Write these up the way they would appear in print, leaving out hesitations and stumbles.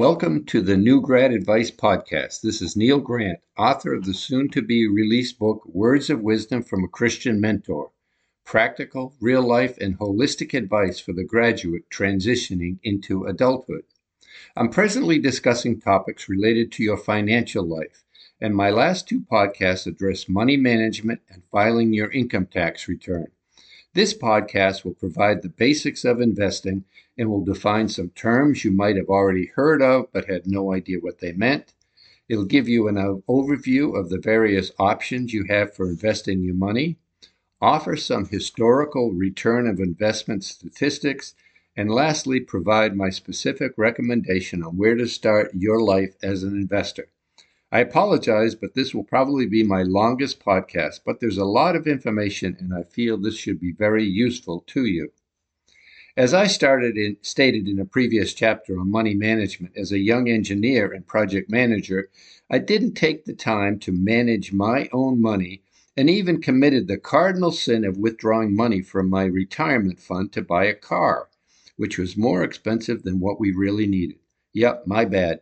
Welcome to the New Grad Advice Podcast. This is Neil Grant, author of the soon-to-be released book, Words of Wisdom from a Christian Mentor, practical, real-life, and holistic advice for the graduate transitioning into adulthood. I'm presently discussing topics related to your financial life, and my last two podcasts address money management and filing your income tax return. This podcast will provide the basics of investing and will define some terms you might have already heard of but had no idea what they meant. It'll give you an overview of the various options you have for investing your money, offer some historical return of investment statistics, and lastly, provide my specific recommendation on where to start your life as an investor. I apologize, but this will probably be my longest podcast, but there's a lot of information and I feel this should be very useful to you. As I stated in a previous chapter on money management, as a young engineer and project manager, I didn't take the time to manage my own money and even committed the cardinal sin of withdrawing money from my retirement fund to buy a car, which was more expensive than what we really needed. Yep, my bad.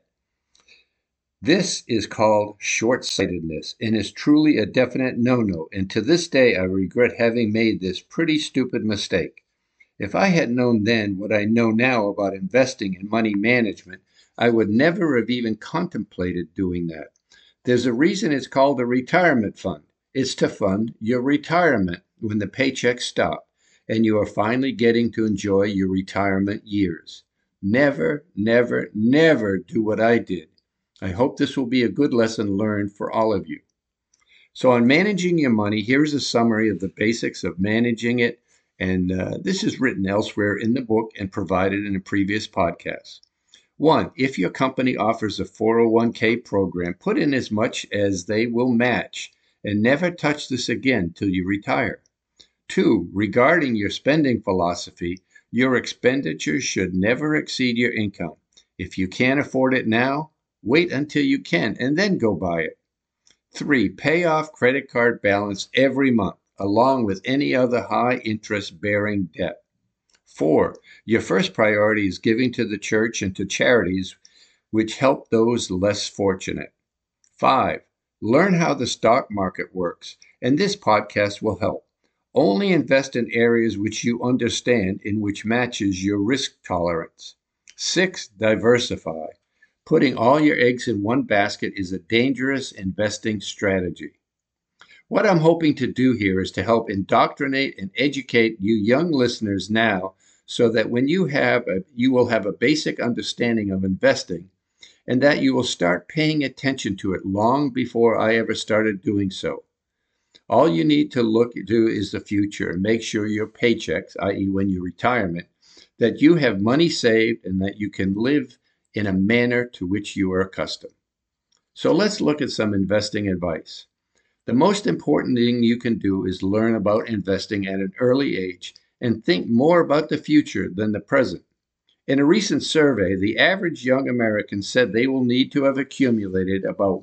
This is called short-sightedness and is truly a definite no-no, and to this day I regret having made this pretty stupid mistake. If I had known then what I know now about investing and money management, I would never have even contemplated doing that. There's a reason it's called a retirement fund. It's to fund your retirement when the paychecks stop and you are finally getting to enjoy your retirement years. Never, never, never do what I did. I hope this will be a good lesson learned for all of you. So on managing your money, here's a summary of the basics of managing it. And this is written elsewhere in the book and provided in a previous podcast. 1, if your company offers a 401k program, put in as much as they will match and never touch this again till you retire. 2, regarding your spending philosophy, your expenditures should never exceed your income. If you can't afford it now, wait until you can and then go buy it. 3, pay off credit card balance every month, along with any other high interest bearing debt. 4, your first priority is giving to the church and to charities which help those less fortunate. 5, learn how the stock market works, and this podcast will help. Only invest in areas which you understand and which matches your risk tolerance. 6, diversify. Putting all your eggs in one basket is a dangerous investing strategy. What I'm hoping to do here is to help indoctrinate and educate you young listeners now so that when you will have a basic understanding of investing and that you will start paying attention to it long before I ever started doing so. All you need to do is the future and make sure your paychecks, i.e. when you retirement, that you have money saved and that you can live in a manner to which you are accustomed. So let's look at some investing advice. The most important thing you can do is learn about investing at an early age and think more about the future than the present. In a recent survey, the average young American said they will need to have accumulated about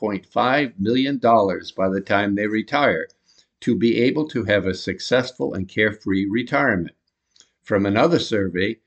$1.5 million by the time they retire to be able to have a successful and carefree retirement. From another survey,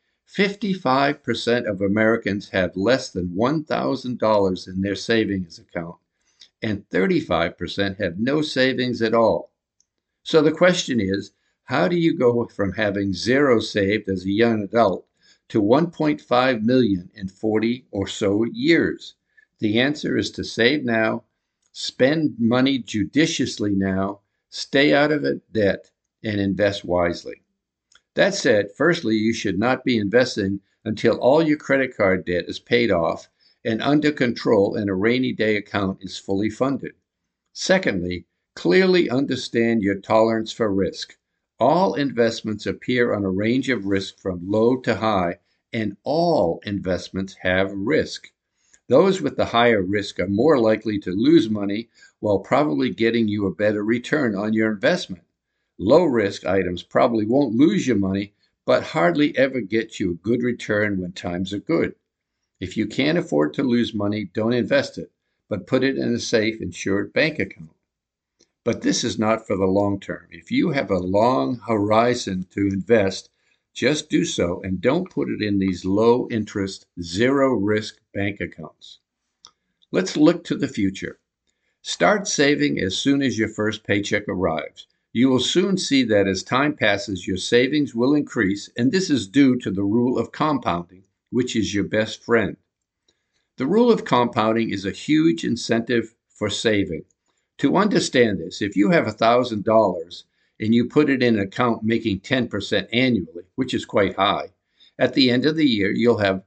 55% of Americans have less than $1,000 in their savings account, and 35% have no savings at all. So the question is, how do you go from having zero saved as a young adult to 1.5 million in 40 or so years? The answer is to save now, spend money judiciously now, stay out of debt, and invest wisely. That said, firstly, you should not be investing until all your credit card debt is paid off and under control and a rainy day account is fully funded. Secondly, clearly understand your tolerance for risk. All investments appear on a range of risk from low to high, and all investments have risk. Those with the higher risk are more likely to lose money while probably getting you a better return on your investment. Low-risk items probably won't lose you money, but hardly ever get you a good return when times are good. If you can't afford to lose money, don't invest it, but put it in a safe, insured bank account. But this is not for the long term. If you have a long horizon to invest, just do so and don't put it in these low interest, zero risk bank accounts. Let's look to the future. Start saving as soon as your first paycheck arrives. You will soon see that as time passes, your savings will increase, and this is due to the rule of compounding, which is your best friend. The rule of compounding is a huge incentive for saving. To understand this, if you have $1,000 and you put it in an account making 10% annually, which is quite high, at the end of the year, you'll have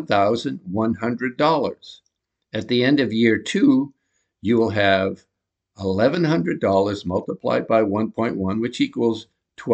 $1,100. At the end of year 2, you will have $1,100 multiplied by 1.1, which equals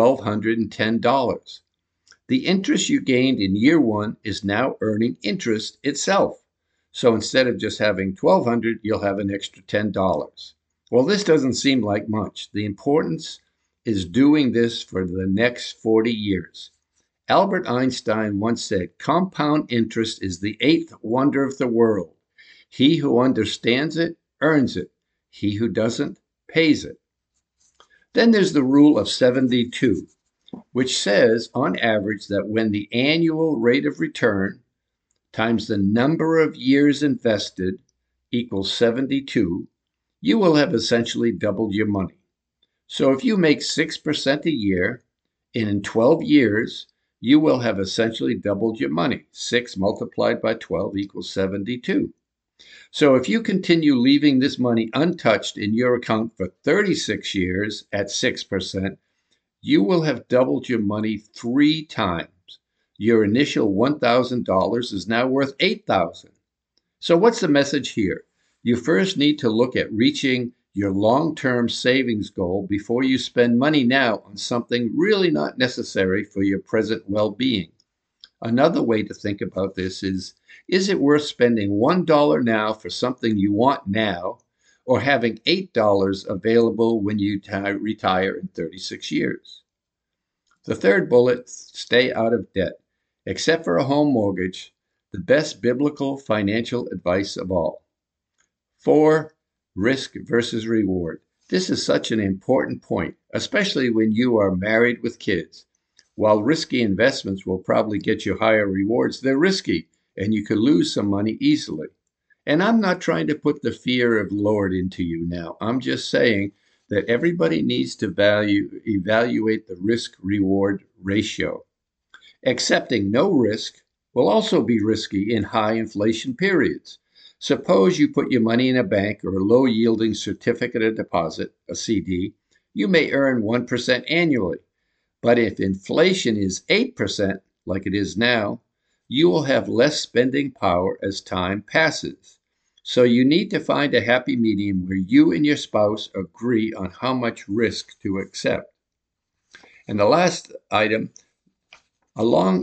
$1,210. The interest you gained in year 1 is now earning interest itself. So instead of just having $1,200, you'll have an extra $10. Well, this doesn't seem like much. The importance is doing this for the next 40 years. Albert Einstein once said, "Compound interest is the 8th wonder of the world. He who understands it earns it. He who doesn't pays it." Then there's the rule of 72, which says on average that when the annual rate of return times the number of years invested equals 72, you will have essentially doubled your money. So if you make 6% a year, and in 12 years, you will have essentially doubled your money. 6 multiplied by 12 equals 72. So if you continue leaving this money untouched in your account for 36 years at 6%, you will have doubled your money 3 times. Your initial $1,000 is now worth $8,000. So what's the message here? You first need to look at reaching your long-term savings goal before you spend money now on something really not necessary for your present well-being. Another way to think about this is it worth spending $1 now for something you want now, or having $8 available when you retire in 36 years? The third bullet, stay out of debt. Except for a home mortgage, the best biblical financial advice of all. 4, risk versus reward. This is such an important point, especially when you are married with kids. While risky investments will probably get you higher rewards, they're risky, and you could lose some money easily. And I'm not trying to put the fear of the Lord into you now. I'm just saying that everybody needs to evaluate the risk-reward ratio. Accepting no risk will also be risky in high inflation periods. Suppose you put your money in a bank or a low-yielding certificate of deposit, a CD. You may earn 1% annually. But if inflation is 8%, like it is now, you will have less spending power as time passes. So you need to find a happy medium where you and your spouse agree on how much risk to accept. And the last item, a long-time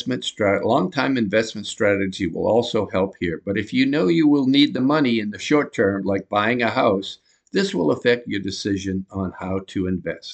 investment strategy will also help here. But if you know you will need the money in the short term, like buying a house, this will affect your decision on how to invest.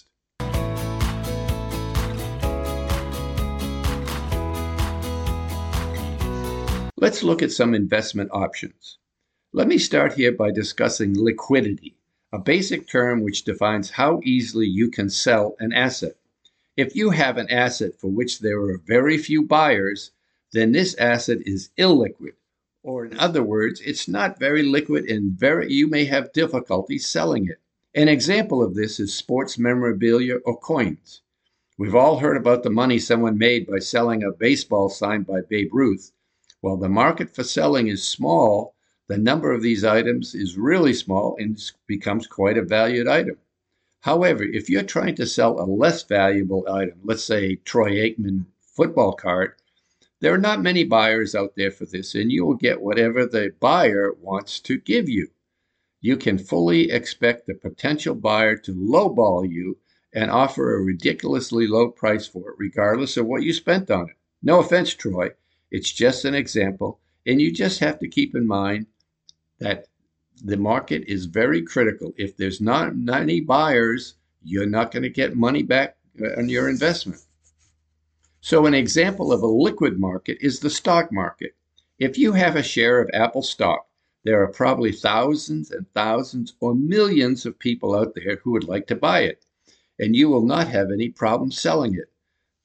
Let's look at some investment options. Let me start here by discussing liquidity, a basic term which defines how easily you can sell an asset. If you have an asset for which there are very few buyers, then this asset is illiquid, or in other words, it's not very liquid and you may have difficulty selling it. An example of this is sports memorabilia or coins. We've all heard about the money someone made by selling a baseball signed by Babe Ruth. While the market for selling is small, the number of these items is really small and becomes quite a valued item. However, if you're trying to sell a less valuable item, let's say Troy Aikman football card, there are not many buyers out there for this, and you will get whatever the buyer wants to give you. You can fully expect the potential buyer to lowball you and offer a ridiculously low price for it, regardless of what you spent on it. No offense, Troy. It's just an example, and you just have to keep in mind that the market is very critical. If there's not any buyers, you're not going to get money back on your investment. So an example of a liquid market is the stock market. If you have a share of Apple stock, there are probably thousands and thousands or millions of people out there who would like to buy it, and you will not have any problem selling it.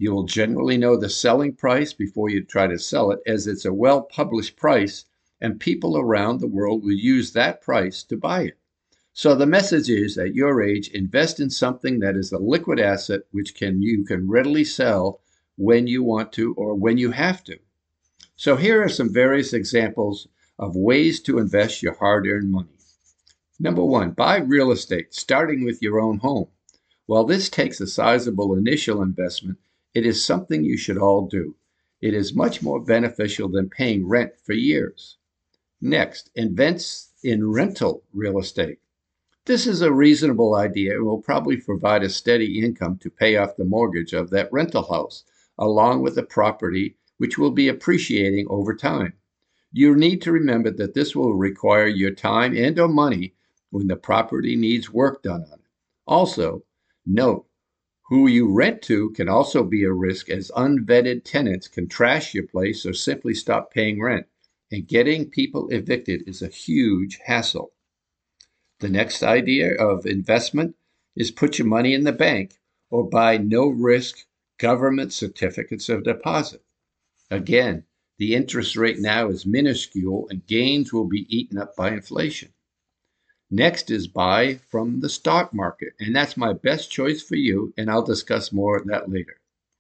You will generally know the selling price before you try to sell it, as it's a well-published price, and people around the world will use that price to buy it. So the message is, at your age, invest in something that is a liquid asset which you can readily sell when you want to or when you have to. So here are some various examples of ways to invest your hard-earned money. Number one, buy real estate, starting with your own home. While this takes a sizable initial investment, it is something you should all do. It is much more beneficial than paying rent for years. Next, invest in rental real estate. This is a reasonable idea and will probably provide a steady income to pay off the mortgage of that rental house, along with the property, which will be appreciating over time. You need to remember that this will require your time and or money when the property needs work done on it. Also, note, who you rent to can also be a risk, as unvetted tenants can trash your place or simply stop paying rent, and getting people evicted is a huge hassle. The next idea of investment is put your money in the bank or buy no-risk government certificates of deposit. Again, the interest rate now is minuscule and gains will be eaten up by inflation. Next is buy from the stock market, and that's my best choice for you, and I'll discuss more of that later.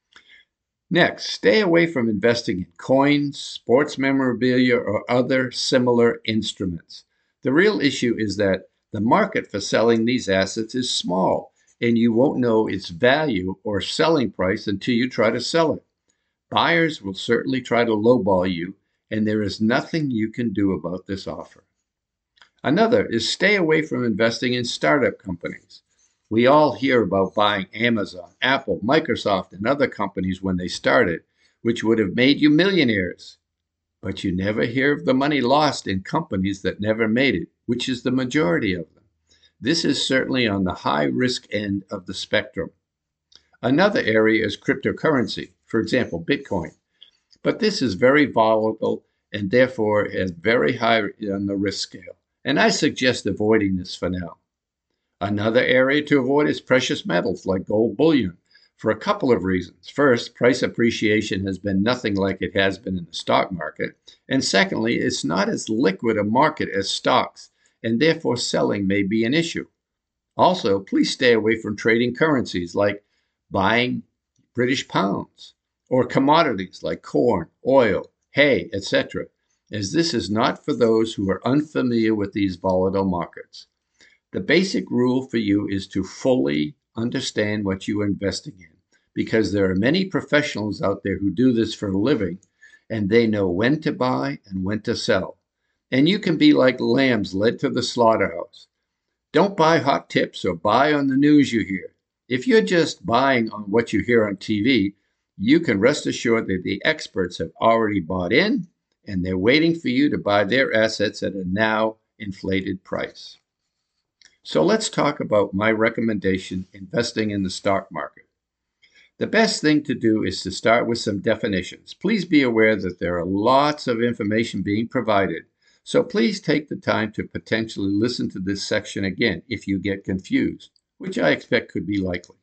Next, stay away from investing in coins, sports memorabilia, or other similar instruments. The real issue is that the market for selling these assets is small, and you won't know its value or selling price until you try to sell it. Buyers will certainly try to lowball you, and there is nothing you can do about this offer. Another is stay away from investing in startup companies. We all hear about buying Amazon, Apple, Microsoft, and other companies when they started, which would have made you millionaires. But you never hear of the money lost in companies that never made it, which is the majority of them. This is certainly on the high-risk end of the spectrum. Another area is cryptocurrency, for example, Bitcoin. But this is very volatile and therefore is very high on the risk scale. And I suggest avoiding this for now. Another area to avoid is precious metals like gold bullion, for a couple of reasons. First, price appreciation has been nothing like it has been in the stock market. And secondly, it's not as liquid a market as stocks, and therefore selling may be an issue. Also, please stay away from trading currencies like buying British pounds or commodities like corn, oil, hay, etc., as this is not for those who are unfamiliar with these volatile markets. The basic rule for you is to fully understand what you are investing in, because there are many professionals out there who do this for a living, and they know when to buy and when to sell. And you can be like lambs led to the slaughterhouse. Don't buy hot tips or buy on the news you hear. If you're just buying on what you hear on TV, you can rest assured that the experts have already bought in, and they're waiting for you to buy their assets at a now inflated price. So let's talk about my recommendation, investing in the stock market. The best thing to do is to start with some definitions. Please be aware that there are lots of information being provided, so please take the time to potentially listen to this section again if you get confused, which I expect could be likely.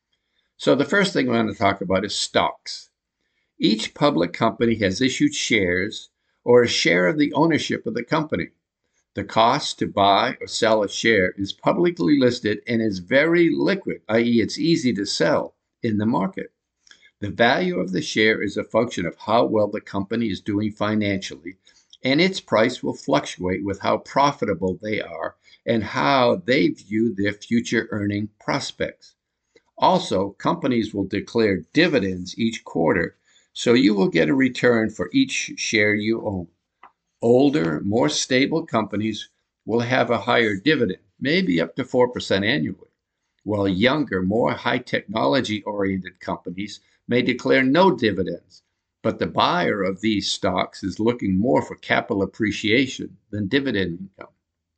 So the first thing I want to talk about is stocks. Each public company has issued shares or a share of the ownership of the company. The cost to buy or sell a share is publicly listed and is very liquid, i.e. it's easy to sell in the market. The value of the share is a function of how well the company is doing financially, and its price will fluctuate with how profitable they are and how they view their future earning prospects. Also, companies will declare dividends each quarter, so you will get a return for each share you own. Older, more stable companies will have a higher dividend, maybe up to 4% annually, while younger, more high technology-oriented companies may declare no dividends, but the buyer of these stocks is looking more for capital appreciation than dividend income.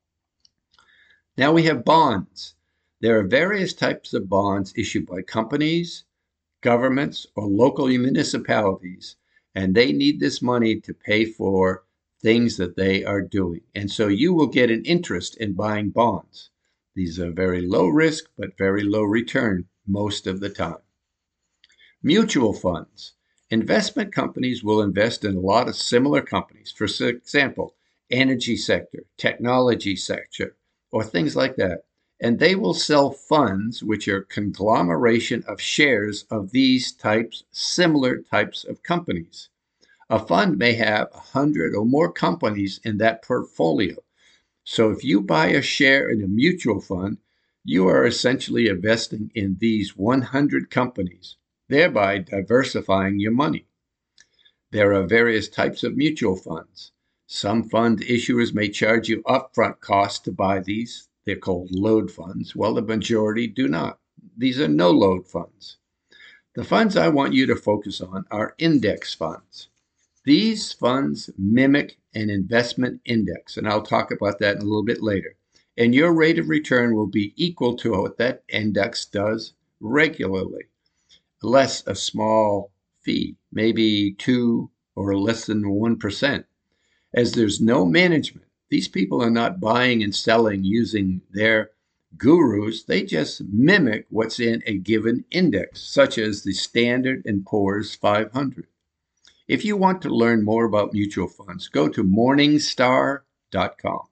Now we have bonds. There are various types of bonds issued by companies, governments, or local municipalities, and they need this money to pay for things that they are doing. And so you will get an interest in buying bonds. These are very low risk, but very low return most of the time. Mutual funds. Investment companies will invest in a lot of similar companies. For example, energy sector, technology sector, or things like that. And they will sell funds which are conglomeration of shares of these similar types of companies. A fund may have 100 or more companies in that portfolio. So if you buy a share in a mutual fund, you are essentially investing in these 100 companies, thereby diversifying your money. There are various types of mutual funds. Some fund issuers may charge you upfront costs to buy these. They're called load funds, while the majority do not. These are no load funds. The funds I want you to focus on are index funds. These funds mimic an investment index, and I'll talk about that in a little bit later. And your rate of return will be equal to what that index does regularly, less a small fee, maybe 2 or less than 1%. As there's no management, these people are not buying and selling using their gurus. They just mimic what's in a given index, such as the Standard & Poor's 500. If you want to learn more about mutual funds, go to morningstar.com.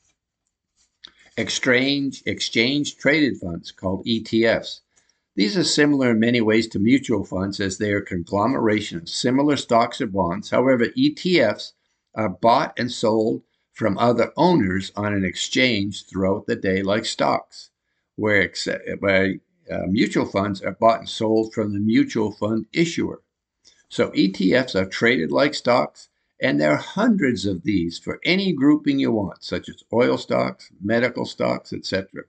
Exchange traded funds, called ETFs. These are similar in many ways to mutual funds, as they are a conglomeration of similar stocks or bonds. However, ETFs are bought and sold from other owners on an exchange throughout the day, like stocks, where mutual funds are bought and sold from the mutual fund issuer. So ETFs are traded like stocks, and there are hundreds of these for any grouping you want, such as oil stocks, medical stocks, etc.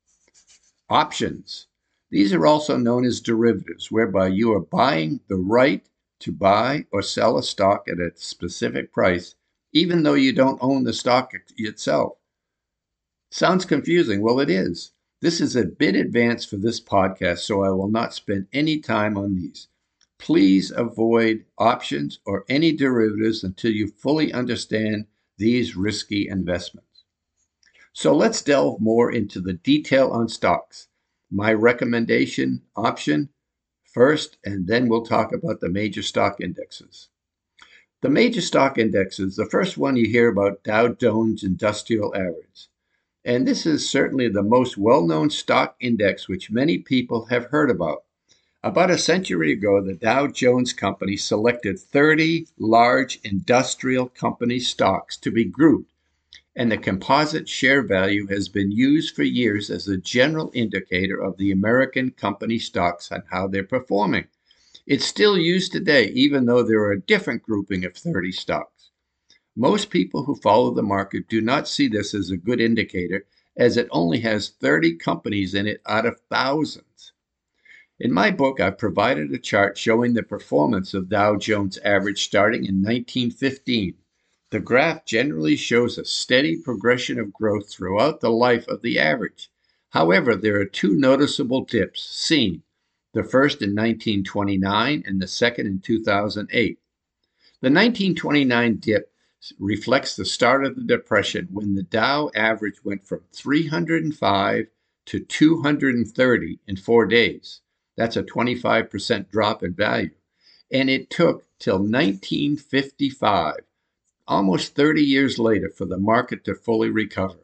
Options. These are also known as derivatives, whereby you are buying the right to buy or sell a stock at a specific price, even though you don't own the stock itself. Sounds confusing. Well, it is. This is a bit advanced for this podcast, so I will not spend any time on these. Please avoid options or any derivatives until you fully understand these risky investments. So let's delve more into the detail on stocks. My recommendation option first, and then we'll talk about the major stock indexes. The major stock indexes, the first one you hear about, Dow Jones Industrial Average. And this is certainly the most well-known stock index which many people have heard about. About a century ago, the Dow Jones Company selected 30 large industrial company stocks to be grouped, and the composite share value has been used for years as a general indicator of the American company stocks and how they're performing. It's still used today, even though there are a different grouping of 30 stocks. Most people who follow the market do not see this as a good indicator, as it only has 30 companies in it out of thousands. In my book, I've provided a chart showing the performance of Dow Jones Average starting in 1915. The graph generally shows a steady progression of growth throughout the life of the average. However, there are two noticeable dips seen, the first in 1929 and the second in 2008. The 1929 dip reflects the start of the Depression, when the Dow average went from 305 to 230 in 4 days. That's a 25% drop in value. And it took till 1955, almost 30 years later, for the market to fully recover.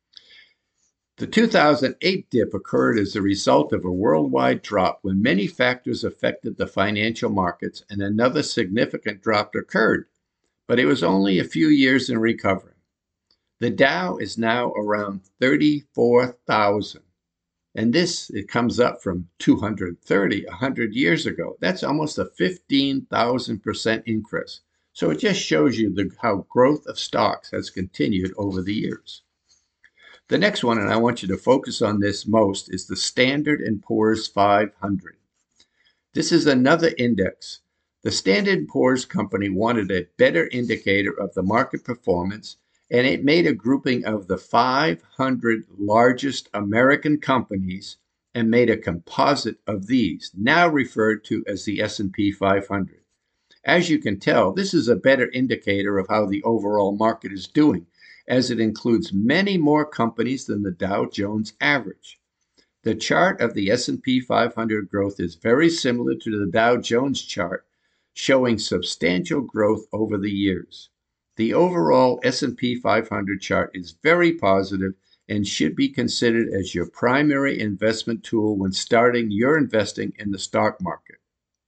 The 2008 dip occurred as a result of a worldwide drop when many factors affected the financial markets, and another significant drop occurred, but it was only a few years in recovering. The Dow is now around 34,000. And it comes up from 230 100 years ago. That's almost a 15,000% increase. So it just shows you how growth of stocks has continued over the years. The next one, and I want you to focus on this most, is the Standard & Poor's 500. This is another index. The Standard & Poor's company wanted a better indicator of the market performance, and it made a grouping of the 500 largest American companies and made a composite of these, now referred to as the S&P 500. As you can tell, this is a better indicator of how the overall market is doing, as it includes many more companies than the Dow Jones average. The chart of the S&P 500 growth is very similar to the Dow Jones chart, showing substantial growth over the years. The overall S&P 500 chart is very positive and should be considered as your primary investment tool when starting your investing in the stock market.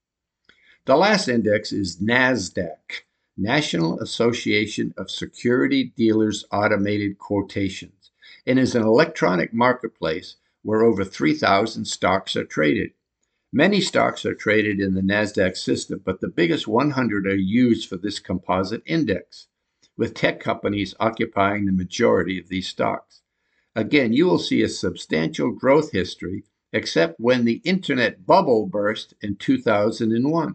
The last index is NASDAQ, National Association of Security Dealers Automated Quotations, and is an electronic marketplace where over 3,000 stocks are traded. Many stocks are traded in the NASDAQ system, but the biggest 100 are used for this composite index, with tech companies occupying the majority of these stocks. Again, you will see a substantial growth history, except when the internet bubble burst in 2001.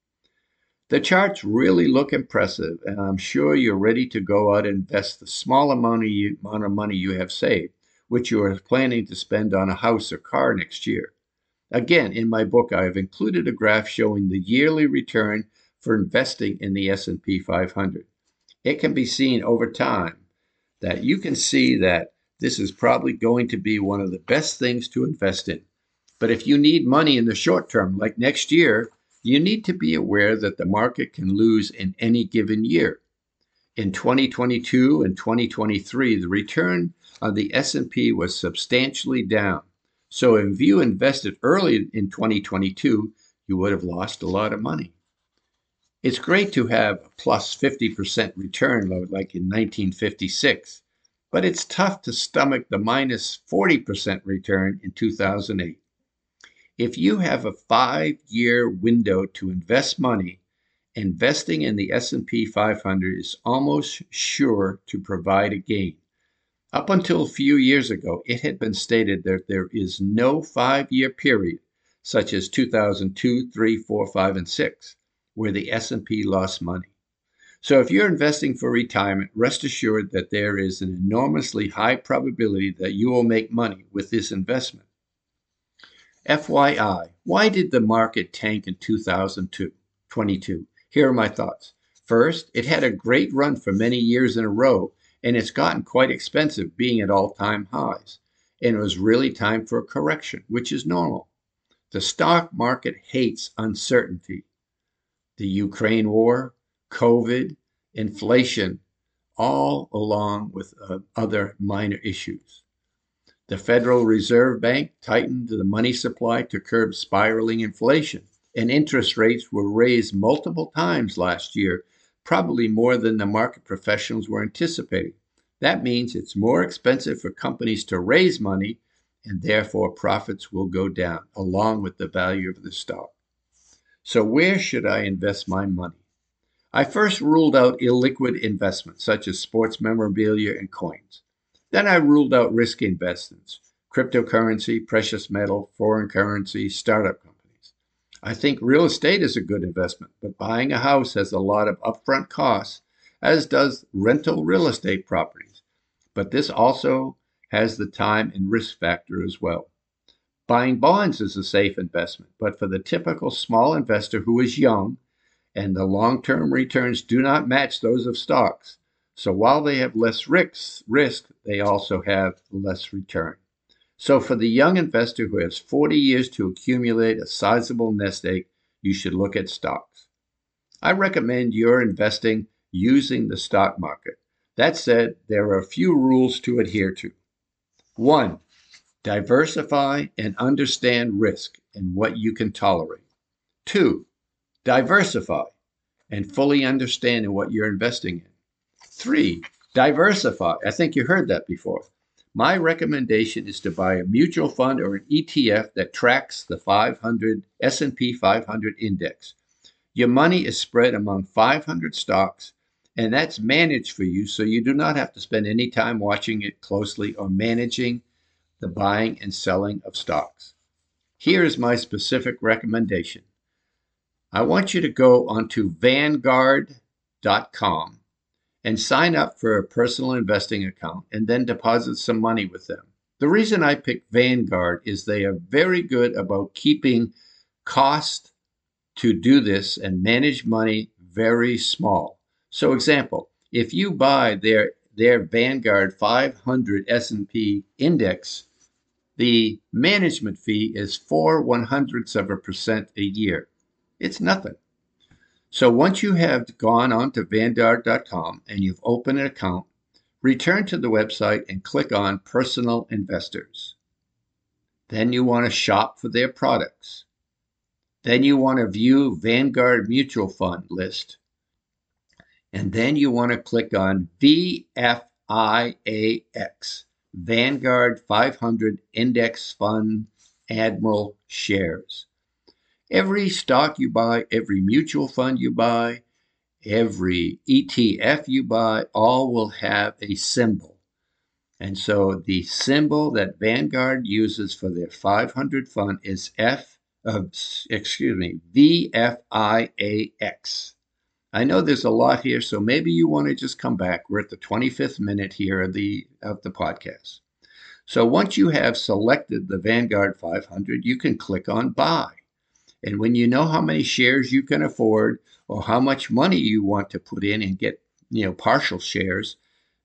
The charts really look impressive, and I'm sure you're ready to go out and invest the small amount of money you have saved, which you are planning to spend on a house or car next year. Again, in my book, I have included a graph showing the yearly return for investing in the S&P 500. It can be seen over time that you can see that this is probably going to be one of the best things to invest in. But if you need money in the short term, like next year, you need to be aware that the market can lose in any given year. In 2022 and 2023, the return on the S&P was substantially down. So if you invested early in 2022, you would have lost a lot of money. It's great to have a plus 50% return like in 1956, but it's tough to stomach the minus 40% return in 2008. If you have a 5-year window to invest money, investing in the S&P 500 is almost sure to provide a gain. Up until a few years ago, it had been stated that there is no 5-year period, such as 2002, 3, 4, 5, and 6, where the S&P lost money. So if you're investing for retirement, rest assured that there is an enormously high probability that you will make money with this investment. FYI, why did the market tank in 2022? Here are my thoughts. First, it had a great run for many years in a row, and it's gotten quite expensive, being at all-time highs. And it was really time for a correction, which is normal. The stock market hates uncertainty. The Ukraine war, COVID, inflation, all along with other minor issues. The Federal Reserve Bank tightened the money supply to curb spiraling inflation, and interest rates were raised multiple times last year, probably more than the market professionals were anticipating. That means it's more expensive for companies to raise money, and therefore profits will go down, along with the value of the stock. So where should I invest my money? I first ruled out illiquid investments, such as sports memorabilia and coins. Then I ruled out risky investments, cryptocurrency, precious metal, foreign currency, startup companies. I think real estate is a good investment, but buying a house has a lot of upfront costs, as does rental real estate properties. But this also has the time and risk factor as well. Buying bonds is a safe investment, but for the typical small investor who is young, and the long-term returns do not match those of stocks. So while they have less risk, they also have less return. So for the young investor who has 40 years to accumulate a sizable nest egg, you should look at stocks. I recommend you're investing using the stock market. That said, there are a few rules to adhere to. 1, diversify and understand risk and what you can tolerate. 2, diversify and fully understand what you're investing in. 3, diversify. I think you heard that before. My recommendation is to buy a mutual fund or an ETF that tracks the S&P 500 index. Your money is spread among 500 stocks, and that's managed for you, so you do not have to spend any time watching it closely or managing the buying and selling of stocks. Here is my specific recommendation. I want you to go onto Vanguard.com and sign up for a personal investing account and then deposit some money with them. The reason I picked Vanguard is they are very good about keeping cost to do this and manage money very small. So example, if you buy their Vanguard 500 S&P index The management fee is 4/100% a year. It's nothing. So once you have gone on to Vanguard.com and you've opened an account, return to the website and click on Personal Investors. Then you want to shop for their products. Then you want to view Vanguard Mutual Fund list. And then you want to click on VFIAX, Vanguard 500 Index Fund Admiral Shares. Every stock you buy, every mutual fund you buy, every ETF you buy, all will have a symbol. And so the symbol that Vanguard uses for their 500 fund is VFIAX. I know there's a lot here, so maybe you want to just come back. We're at the 25th minute here of the podcast. So once you have selected the Vanguard 500, you can click on Buy. And when you know how many shares you can afford or how much money you want to put in and get, partial shares,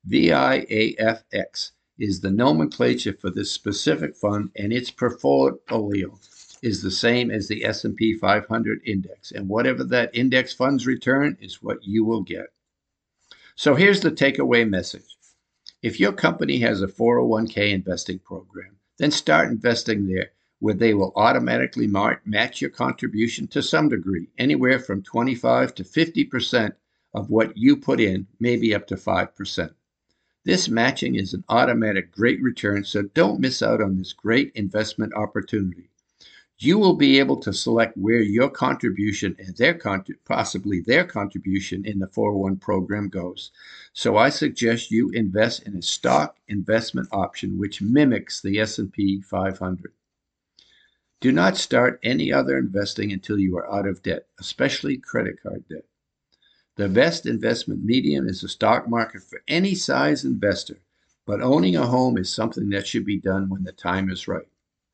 VIAFX is the nomenclature for this specific fund, and its portfolio is the same as the S&P 500 index. And whatever that index fund's return is what you will get. So here's the takeaway message. If your company has a 401k investing program, then start investing there, where they will automatically match your contribution to some degree, anywhere from 25 to 50% of what you put in, maybe up to 5%. This matching is an automatic great return, so don't miss out on this great investment opportunity. You will be able to select where your contribution and possibly their contribution in the 401 program goes. So I suggest you invest in a stock investment option which mimics the S&P 500. Do not start any other investing until you are out of debt, especially credit card debt. The best investment medium is the stock market for any size investor, but owning a home is something that should be done when the time is right.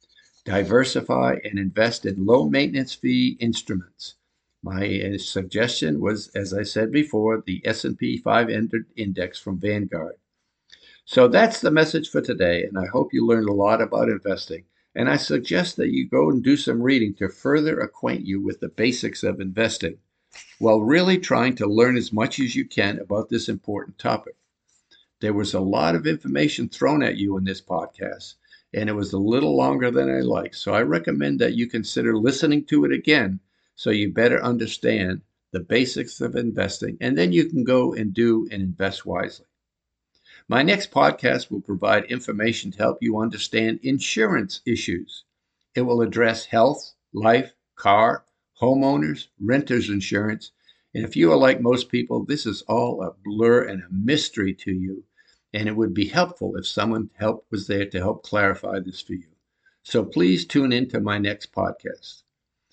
Diversify and invest in low maintenance fee instruments. My suggestion was, as I said before, the S&P 500 index from Vanguard. So that's the message for today, and I hope you learned a lot about investing. And I suggest that you go and do some reading to further acquaint you with the basics of investing, while really trying to learn as much as you can about this important topic. There was a lot of information thrown at you in this podcast, and it was a little longer than I liked. So I recommend that you consider listening to it again so you better understand the basics of investing, and then you can go and do and invest wisely. My next podcast will provide information to help you understand insurance issues. It will address health, life, car, homeowners, renters insurance. And if you are like most people, this is all a blur and a mystery to you. And it would be helpful if someone was there to help clarify this for you. So please tune in to my next podcast.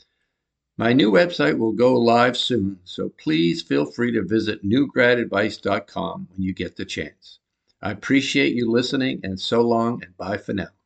My new website will go live soon, so please feel free to visit newgradadvice.com when you get the chance. I appreciate you listening, and so long and bye for now.